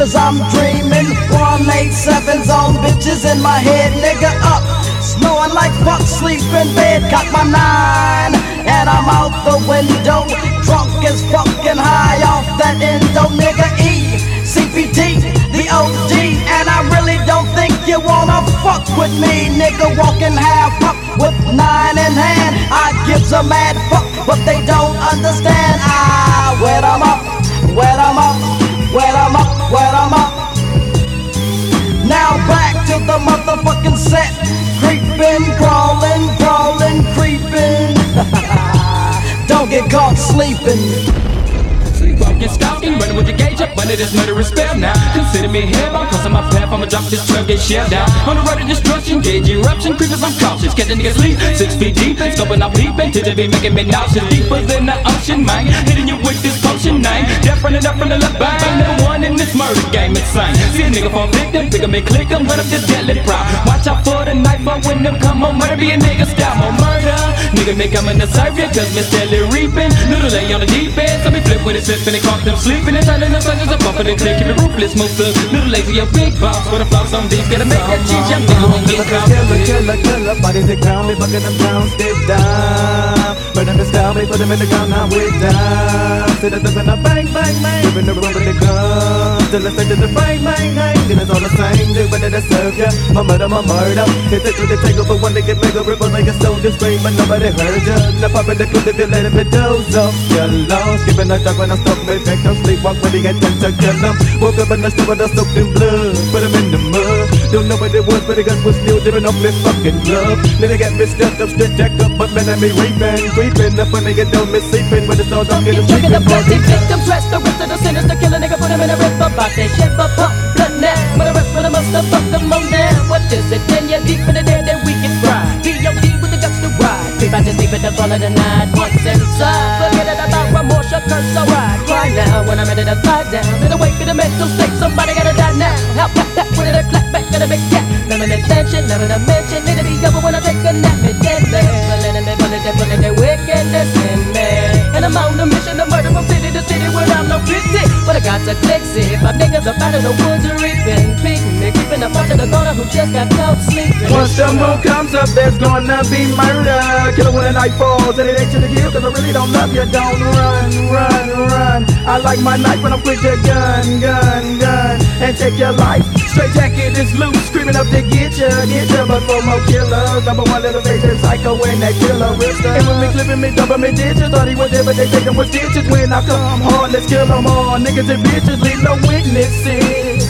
cause I'm dreaming. 187's on bitches in my head, nigga up. Snoring like fuck, sleep in bed, got my 9, and I'm out the window. Drunk as fucking high off that endo, nigga. CPT, the OG, and I really don't think you wanna fuck with me, nigga. Walking half up with 9 in hand, I gives a mad fuck, but they don't understand. I wet 'em up, wet 'em up, wet 'em up, wet 'em up. Now back to the motherfucking set. Creeping, crawling, crawling, creeping. Don't get caught sleeping. Sleepwalking, stalking, running with the gauge up under this murderous spell now. Consider me hellbound, cause on my path I'ma drop this 12 get shelled down. On the road of destruction, gauge eruption, creepers I'm cautious. Catch a nigga sleep, 6 feet deep, and scoping out peeping till they be making me nauseous. Deeper than the ocean, man, hitting you with this potion name. Death running up from the left bang, number one in this murder game, insane. See a nigga fall victim, pick him and click him, run up this deadly prop. Watch out for the knife, but when them come home, murder be a nigga style more murder. Nigga may come in the circuit, cause me steadily reaping. Little lay on the deep end, so me flip with it, and they caught them sleeping and turning them soldiers up and they keep it ruthless. Most of little lazy, a big boss with a floss on these. Gotta make that cheese, young nigga won't get caught. Killer, bodies that crown me, bucking them down, step down. Burn them and style me, put them in the ground, now we're down. Sit up and a bang, bang, bang. Ripping the room with the gun. Till it's to the bang, bang, bang. And it's all the same, do better to serve ya. My murder, my murder. Hit it to the table, but one they get mega ripple like a soldier scream, but nobody heard ya. Now pop in the club if you let him doze off. You're lost, giving a duck when I'm stuck. Make them sleepwalk when they get time to kill them. Woke up and I still with a soaked in blood. Put them in the mud. Don't know what it was, but the guns was still dipping off this fucking glove. Then they got me stepped up, straight jack up, but man, I me raping, creeping up when they get down, me sleeping. When it's all dark, get a sleeping. The bloody victims, rest the rest of the sinister kill a nigga, put him in a river, box that shit, but pop, blood now. When the rest of them must have fucked them on down. What is it? 10 years deep in the dead, then we can fry. D.O.D. with the guts to ride. Creep out just deep at the fall of the night. Once inside, forget it about remorse, your curse, so ride. Cry now when I'm ready to lie down. In the wake of the mental state, somebody gotta die now. How that with it, a clap back, got a big cat. None of the tension, none of the mention. It'll be over when I take a nap. It's deadly. Bullet, they wickedness in me. And I'm on a mission to murder from city to city where I'm no pity. But I got to fix it. My niggas up out of the woods are reaping. Picking, creeping up onto the corner who just got caught sleeping. Once the moon comes up, there's gonna be murder. Killer when the night falls, and it ain't to the kill, cause I really don't love you. Don't run, run, run. I like my knife when I'm quick to gun, and take your life. Straight jacket is loose, screaming up to get ya. But for more killers, number one little face is psycho when that killer is done. And when me clipping me, double me ditches, thought he was there, but they take them with stitches. When I come hard, let's kill them all. Niggas and bitches, leave no witnesses.